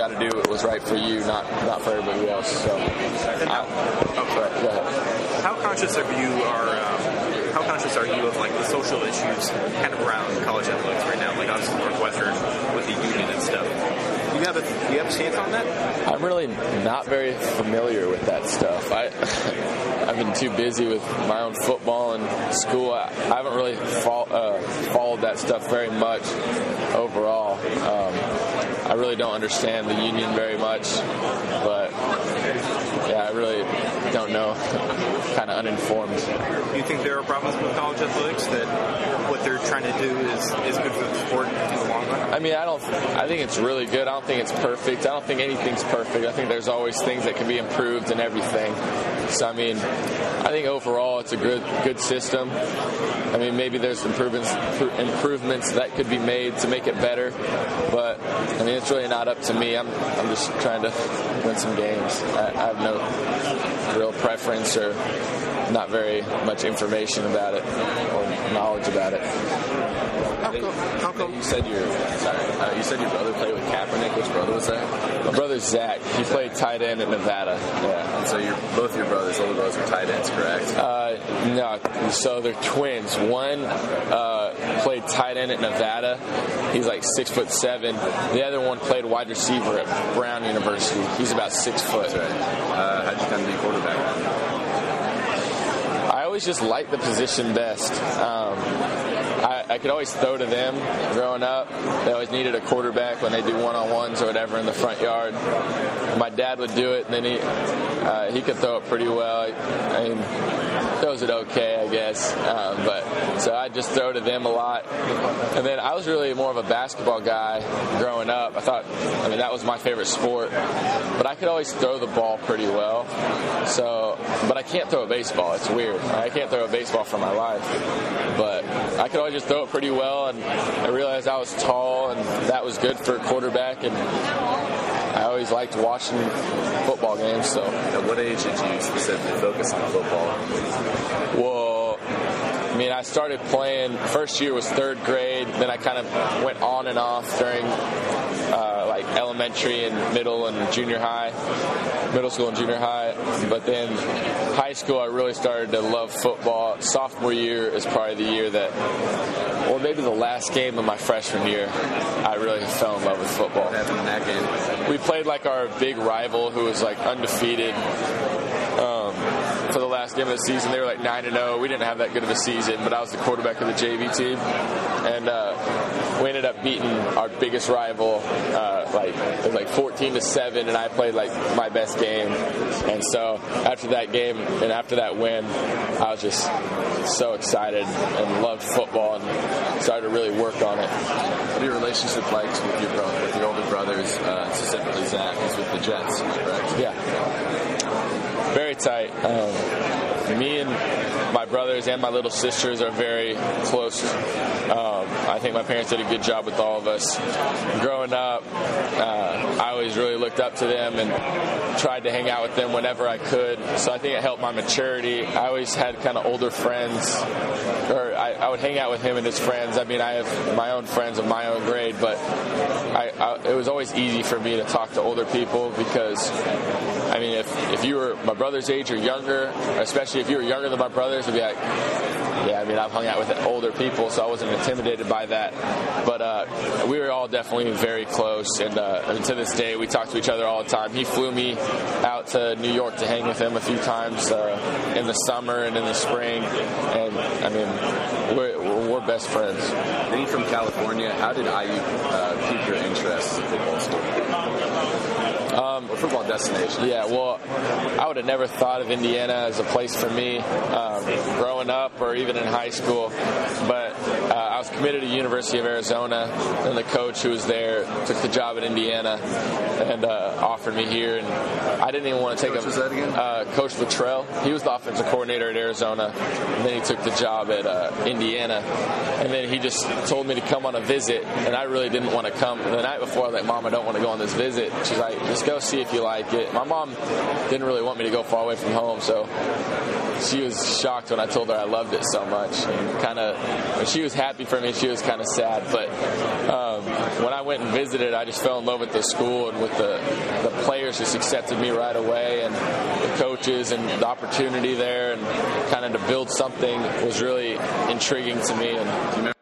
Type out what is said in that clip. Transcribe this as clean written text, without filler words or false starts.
got to do what was right for you, not for everybody else. So, go ahead. How conscious are you of like the social issues kind of around college athletics right now? Like obviously Northwestern with the union and stuff. Do you have a stance on that? I'm really not very familiar with that stuff. I've been too busy with my own football and school. I haven't really followed that stuff very much overall. I really don't understand the union very much, but yeah, I really don't know. Kind of uninformed. Do you think there are problems with college athletics that what they're trying to do is good for the sport in the long run? I mean, I think it's really good. I don't think it's perfect. I don't think anything's perfect. I think there's always things that can be improved and everything. So, I mean, I think overall it's a good system. I mean, maybe there's improvements that could be made to make it better. But, I mean, it's really not up to me. I'm just trying to win some games. I have no real preference or not very much information about it or knowledge about it. How come? You said your brother played with Kaepernick. Which brother was that? My brother's Zach. He played tight end at Nevada. Yeah. And so both your brothers, older brothers, are tight ends, correct? No. So they're twins. One played tight end at Nevada. He's like 6'7". The other one played wide receiver at Brown University. He's about 6 foot. That's right. How'd you come to be quarterback? I always just liked the position best. I could always throw to them growing up. They always needed a quarterback when they do one-on-ones or whatever in the front yard. My dad would do it, and then he could throw it pretty well. I mean, throws it okay, I guess. But so I just throw to them a lot. And then I was really more of a basketball guy growing up. I mean, that was my favorite sport. But I could always throw the ball pretty well. But I can't throw a baseball. It's weird. I can't throw a baseball for my life. But I could always just throw it pretty well, and I realized I was tall, and that was good for a quarterback, and I always liked watching football games. So, at what age did you specifically focus on football? Well, I mean, I started playing, first year was 3rd grade, then I kind of went on and off during like elementary and middle and junior high, middle school and junior high. But then high school, I really started to love football. Sophomore year is probably the year that, or maybe the last game of my freshman year, I really fell in love with football. What happened in that game? We played like our big rival who was like undefeated. For the last game of the season, they were like 9-0. We didn't have that good of a season, but I was the quarterback of the JV team, and we ended up beating our biggest rival, it was like 14-7, and I played like my best game. And so after that game and after that win, I was just so excited and loved football and started to really work on it. What are your relationship like with your older brothers, specifically Zach, who's with the Jets, correct? Yeah. Very tight. Me and my brothers and my little sisters are very close. I think my parents did a good job with all of us. Growing up, I always really looked up to them and tried to hang out with them whenever I could. So I think it helped my maturity. I always had kind of older friends, or I would hang out with him and his friends. I mean, I have my own friends of my own grade, but it was always easy for me to talk to older people because, I mean, if you were my brother's age or younger, especially if you were younger than my brothers, it'd be like, yeah, I mean, I've hung out with older people, so I wasn't intimidated by that. But we were all definitely very close, and to this day, we talk to each other all the time. He flew me out to New York to hang with him a few times in the summer and in the spring, and I mean, we're best friends. Being from California, how did IU pique your interest in football school? Or football destination? Yeah, well, I would have never thought of Indiana as a place for me growing up or even in high school. But I was committed to University of Arizona, and the coach who was there took the job at Indiana and offered me here. And I didn't even want to take Coach was that again? Coach Luttrell. He was the offensive coordinator at Arizona, and then he took the job at Indiana. And then he just told me to come on a visit, and I really didn't want to come. The night before, I was like, Mom, I don't want to go on this visit. She's like, just go see if you like it. My mom didn't really want me to go far away from home, so she was shocked when I told her I loved it so much. And when she she was happy for me. She was kind of sad. But when I went and visited, I just fell in love with the school and with the players just accepted me right away, and the coaches and the opportunity there, and kind of to build something was really intriguing to me. And